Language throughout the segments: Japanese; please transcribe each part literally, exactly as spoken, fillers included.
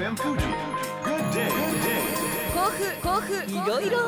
エフエム Fuji Good Day 甲府甲府いろいろ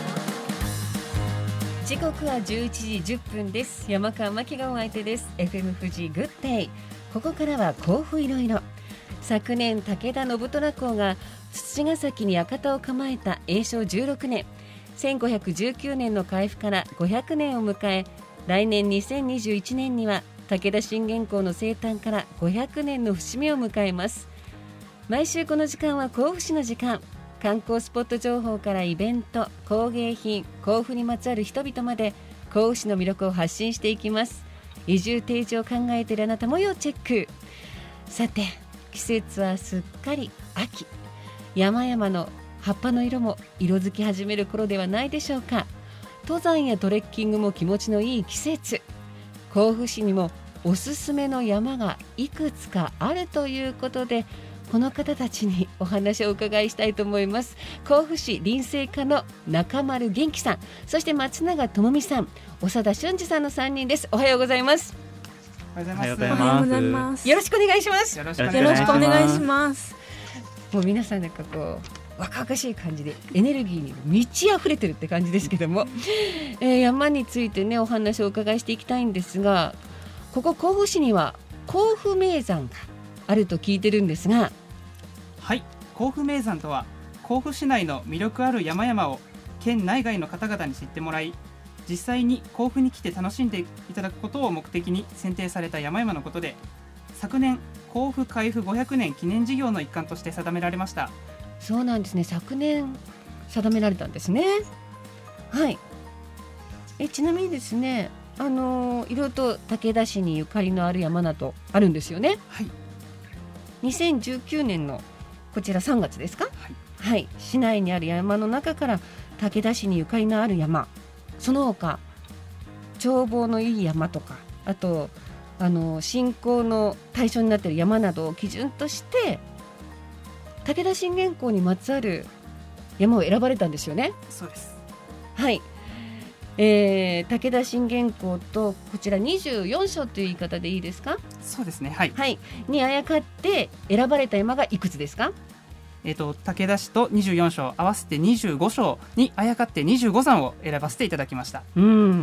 時刻はじゅういちじじゅっぷんです。山川真希がお相手です。 エフエム 富士グッデイ。ここからは甲府いろいろ。昨年武田信虎公が土ヶ崎に館を構えた永正じゅうろくねん、せんごひゃくじゅうきゅうねんの開府からごひゃくねんを迎え、来年にせんにじゅういちねんには武田信玄公の生誕からごひゃくねんの節目を迎えます。毎週この時間は甲府市の時間。観光スポット情報からイベント、工芸品、甲府にまつわる人々まで甲府市の魅力を発信していきます。移住定住を考えているあなたも要チェック。さて、季節はすっかり秋。山々の葉っぱの色も色づき始める頃ではないでしょうか。登山やトレッキングも気持ちのいい季節。甲府市にもおすすめの山がいくつかあるということで、この方たちにお話をお伺いしたいと思います。甲府市林生課の中丸元気さん、そして松永智美さん、長田俊二さんのさんにんです。おはようございます。 おはようございます。おはようございます。 よろしくお願いします。 よろしくお願いします。 もう皆さんなんかこう若々しい感じでエネルギーに満ち溢れてるって感じですけども、えー、山についてねお話をお伺いしていきたいんですが、ここ甲府市には甲府名山があると聞いてるんですが。 はい、甲府名山とは甲府市内の魅力ある山々を県内外の方々に知ってもらい、実際に甲府に来て楽しんでいただくことを目的に選定された山々のことで、昨年甲府開府ごひゃくねん記念事業の一環として定められました。 そうなんですね、昨年定められたんですね。はい。えちなみにですね、あのー、いろいろと武田市にゆかりのある山などあるんですよね。 はい。 にせんじゅうきゅうねんのこちらさんがつですか。はい、はい、市内にある山の中から武田市にゆかりのある山、その他眺望のいい山とか、あとあの信仰の対象になっている山などを基準として武田信玄公にまつわる山を選ばれたんですよね。 そうです。 はい、えー、武田信玄公とこちらにじゅうよんしょうという言い方でいいですか。 そうですね、はい、 はい、にあやかって選ばれた山がいくつですか。 えーと、武田市とにじゅうよんしょう合わせてにじゅうごしょうにあやかってにじゅうござんを選ばせていただきました。 うん、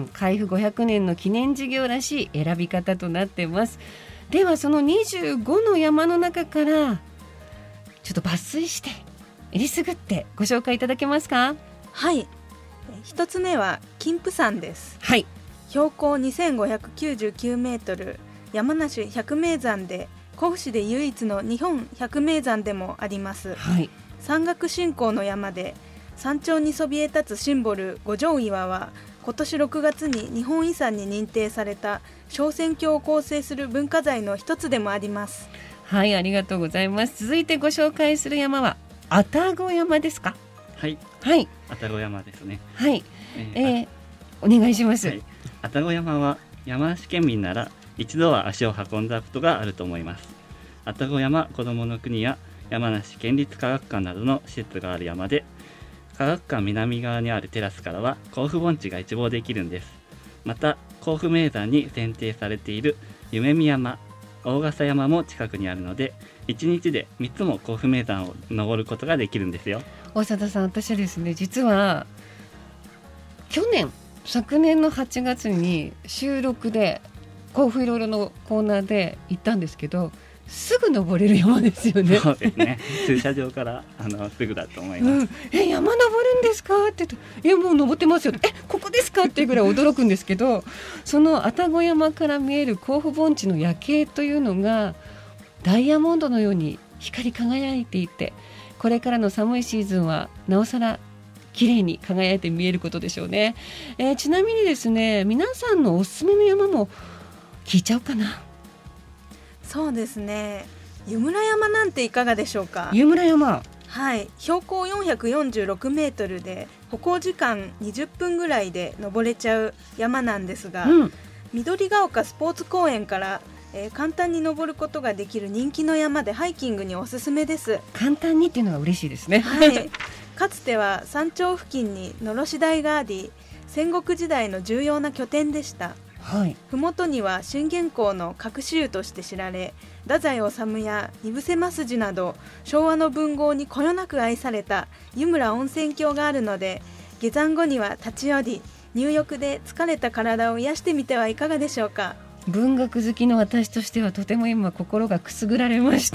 開府ごひゃくねんの記念事業らしい選び方となっています。ではそのにじゅうごの山の中からちょっと抜粋してえりすぐってご紹介いただけますか。 はい、一つ目は金峰山です。 はい、 標高にせんごひゃくきゅうじゅうきゅうメートル、山梨百名山で甲府市で唯一の日本百名山でもあります。 はい、 山岳信仰の山で山頂にそびえ立つシンボル五条岩は今年ろくがつに日本遺産に認定された昇仙峡を構成する文化財の一つでもあります。 はい、ありがとうございます。続いてご紹介する山は愛宕山ですか。 はい、 はい、 愛宕山ですね。 はい、えーえー、お願いします。はい、 愛宕山は山梨県民なら一度は足を運んだことがあると思います。愛宕山こどもの国や山梨県立科学館などの施設がある山で、科学館南側にあるテラスからは甲府盆地が一望できるんです。また甲府名山に選定されている夢見山、大笠山も近くにあるので、いちにちでみっつも甲府名山を登ることができるんですよ。 大貞さん、私はですね、実は去年昨年のはちがつに収録で甲府いろいろのコーナーで行ったんですけど、すぐ登れる山ですよね。 そうですね、駐車場からあのすぐだと思います。うん、 え山登るんですかって言うと、いやもう登ってますよ、えここですかっていうぐらい驚くんですけど、その愛宕山から見える甲府盆地の夜景というのがダイヤモンドのように光り輝いていて、これからの寒いシーズンはなおさら綺麗に輝いて見えることでしょうね。えー、ちなみにですね、皆さんのおすすめの山も聞いちゃおうかな。 そうですね、湯村山なんていかがでしょうか。 湯村山、 はい、標高よんひゃくよんじゅうろくメートルで歩行時間にじゅっぷんぐらいで登れちゃう山なんですが、うん、緑が丘スポーツ公園から、えー、簡単に登ることができる人気の山でハイキングにおすすめです。 簡単にっていうのが嬉しいですね。 はい、かつては山頂付近にのろし台があり、戦国時代の重要な拠点でした。 はい、 麓には信玄公の隠し湯として知られ、太宰治や井伏正治など昭和の文豪にこよなく愛された湯村温泉郷があるので、下山後には立ち寄り入浴で疲れた体を癒してみてはいかがでしょうか。 文学好きの私としてはとても今心がくすぐられました、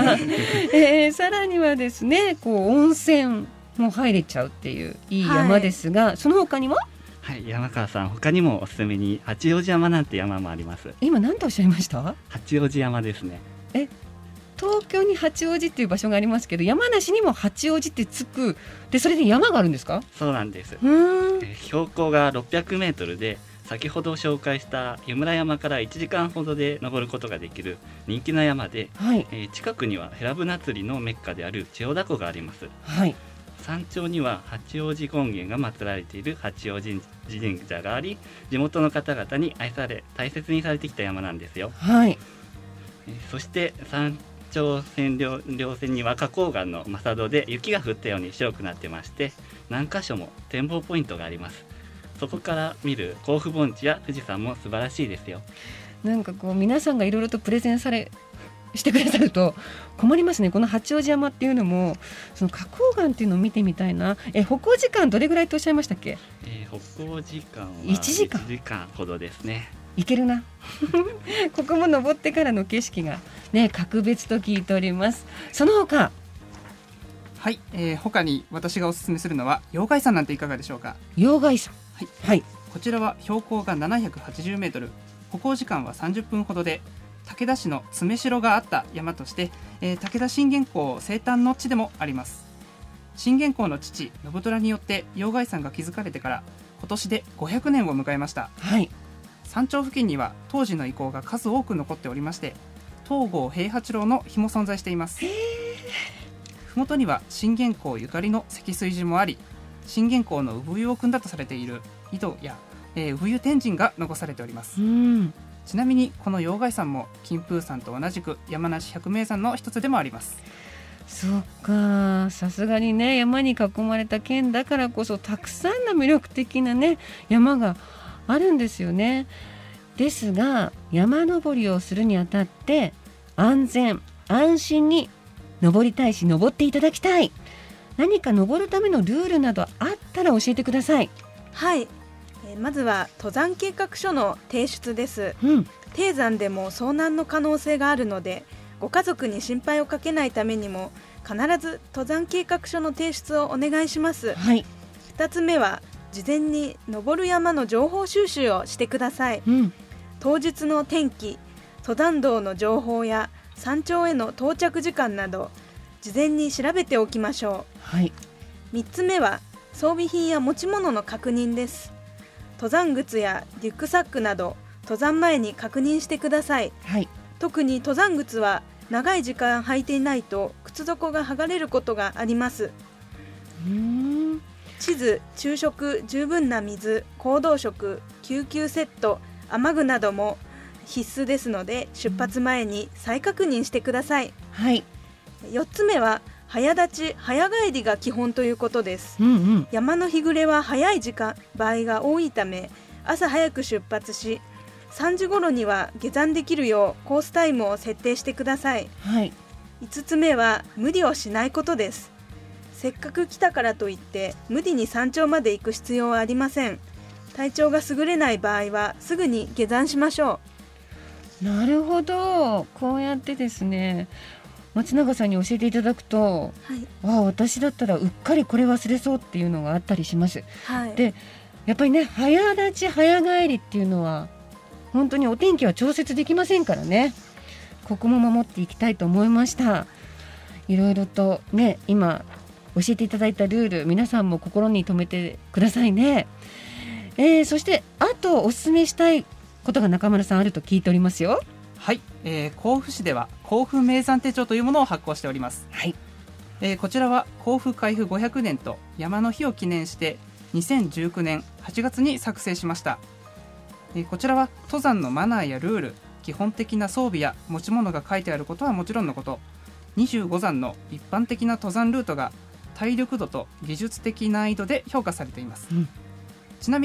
えー、さらにはですね、こう温泉も入れちゃうっていういい山ですが、はい、その他には、 はい、山川さん、他にもおすすめに八王子山なんて山もあります。 今何とおっしゃいました？ 八王子山ですね。 え、東京に八王子っていう場所がありますけど、山梨にも八王子ってつくで、それで山があるんですか？ そうなんです。 うーん、 え標高がろっぴゃくメートルで、先ほど紹介した湯村山からいちじかんほどで登ることができる人気な山で、 はい、 えー、近くにはヘラブナ釣りのメッカである千代田湖があります。 はい、 山頂には八王子権現が祀られている八王子神社があり、地元の方々に愛され大切にされてきた山なんですよ。 はい、 えー、そして山頂線稜線には花崗岩の真佐で雪が降ったように白くなってまして、何箇所も展望ポイントがあります。そこから見る甲府盆地や富士山も素晴らしいですよ。 なんかこう皆さんがいろいろとプレゼンされしてくださると困りますね。この八王子山っていうのも、その花崗岩っていうのを見てみたいな。え、歩行時間どれぐらいとおっしゃいましたっけ？ えー、歩行時間はいちじかんいちじかんほどですね。 いけるなここも登ってからの景色がね、格別と聞いております。その他、 はい、えー、他に私がおすすめするのは妖怪山なんていかがでしょうか。 妖怪山、 はい、 はい、 こちらは標高がななひゃくはちじゅうメートル、歩行時間はさんじゅっぷんほどで、武田市の詰城があった山として、えー、武田信玄公生誕の地でもあります。信玄公の父信虎によって妖怪山が築かれてから今年でごひゃくねんを迎えました。 はい、 山頂付近には当時の遺構が数多く残っておりまして、東郷平八郎の碑も存在しています。麓には信玄公ゆかりの積水寺もあり、信玄公の産湯を汲んだとされている井戸や、えー、産湯天神が残されております。 うん、 ちなみにこの妖怪山も金峰山と同じく山梨百名山の一つでもあります。 そっか、さすがにね、山に囲まれた県だからこそたくさんの魅力的なね山があるんですよね。ですが山登りをするにあたって安全安心に登りたいし登っていただきたい。何か登るためのルールなどあったら教えてください。 はい、えー、まずは登山計画書の提出です。 うん、 低山でも遭難の可能性があるので、ご家族に心配をかけないためにも必ず登山計画書の提出をお願いします。 はい、 ふたつめは事前に登る山の情報収集をしてください。 うん、 当日の天気、登山道の情報や山頂への到着時間など事前に調べておきましょう。 はい、 みっつめは装備品や持ち物の確認です。登山靴やリュックサックなど登山前に確認してください。 はい、 特に登山靴は長い時間履いていないと靴底が剥がれることがあります。 うーん、 地図、昼食、十分な水、行動食、救急セット、雨具なども必須ですので、出発前に再確認してください。 はい、 よっつめは早立ち早帰りが基本ということです。 うんうん、 山の日暮れは早い時間場合が多いため、朝早く出発しさんじ頃には下山できるようコースタイムを設定してください。 はい、 いつつめは無理をしないことです。せっかく来たからといって無理に山頂まで行く必要はありません。体調が優れない場合はすぐに下山しましょう。なるほど、こうやってですね、松永さんに教えていただくと、 はい、 ああ私だったらうっかりこれ忘れそうっていうのがあったりします。 はい、 でやっぱりね、早立ち早帰りっていうのは本当にお天気は調節できませんからね、ここも守っていきたいと思いました。いろいろとね、今教えていただいたルール、皆さんも心に留めてくださいね。えー、そしてあとお勧めしたいことが中村さんあると聞いておりますよ。 はい、えー、甲府市では甲府名山手帳というものを発行しております。 はい、 えー、こちらは甲府開府ごひゃくねんと山の日を記念してにせんじゅうきゅうねんはちがつに作成しました。えー、こちらは登山のマナーやルール、基本的な装備や持ち物が書いてあることはもちろんのこと、にじゅうご山の一般的な登山ルートが体力度と技術的難易度で評価されています。 うん、 ちなみに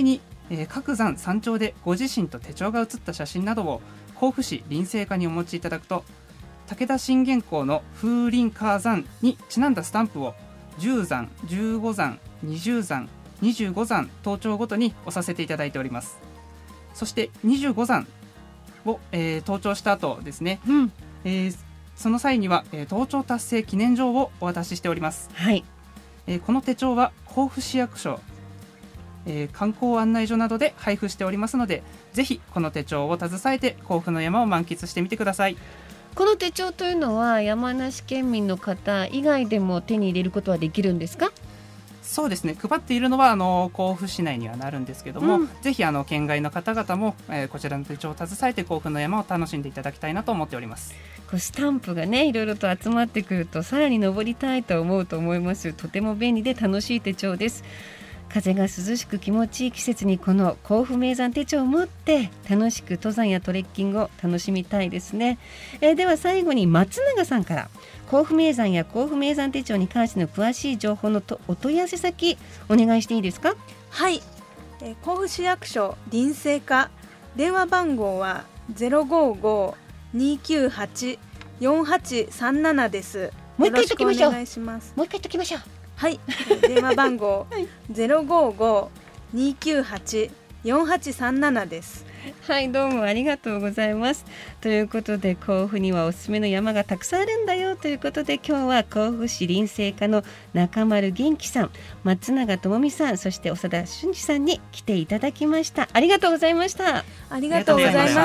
えー、各山山頂でご自身と手帳が写った写真などを甲府市林生課にお持ちいただくと、武田信玄公の風林火山にちなんだスタンプをじゅうざん、じゅうござん、にじゅうざん、にじゅうござん登頂ごとに押させていただいております。そしてにじゅうござんを、えー、登頂した後ですね、 うんえー、その際には、えー、登頂達成記念状をお渡ししております。 はい、 えー、この手帳は甲府市役所、えー、観光案内所などで配布しておりますので、ぜひこの手帳を携えて甲府の山を満喫してみてください。 この手帳というのは山梨県民の方以外でも手に入れることはできるんですか？ そうですね、配っているのはあの甲府市内にはなるんですけども、 うん、 ぜひあの県外の方々も、えー、こちらの手帳を携えて甲府の山を楽しんでいただきたいなと思っております。 こうスタンプがねいろいろと集まってくるとさらに登りたいと思うと思います。とても便利で楽しい手帳です。風が涼しく気持ちいい季節にこの甲府名山手帳を持って楽しく登山やトレッキングを楽しみたいですね。えー、では最後に松永さんから甲府名山や甲府名山手帳に関しての詳しい情報のとお問い合わせ先お願いしていいですか？ はい、えー、甲府市役所林生課、電話番号は ゼロごご にきゅうはち よんはちさんなな です。 もう一回言っときましょう。 よろしくお願いします。 もう一回言っときましょう。 はい、電話番号、はい、ゼロごご にきゅうはち よんはちさんなな です。 はい、どうもありがとうございます。ということで甲府にはおすすめの山がたくさんあるんだよということで、今日は甲府市林生課の中丸元気さん、松永智美さん、そして長田俊二さんに来ていただきました。ありがとうございました。 ありがとうございました。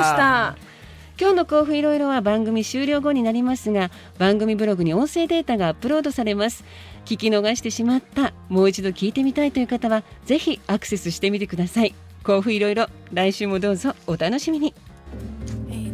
今日の甲府いろいろは番組終了後になりますが、番組ブログに音声データがアップロードされます。聞き逃してしまった、もう一度聞いてみたいという方はぜひアクセスしてみてください。甲府いろいろ、来週もどうぞお楽しみに。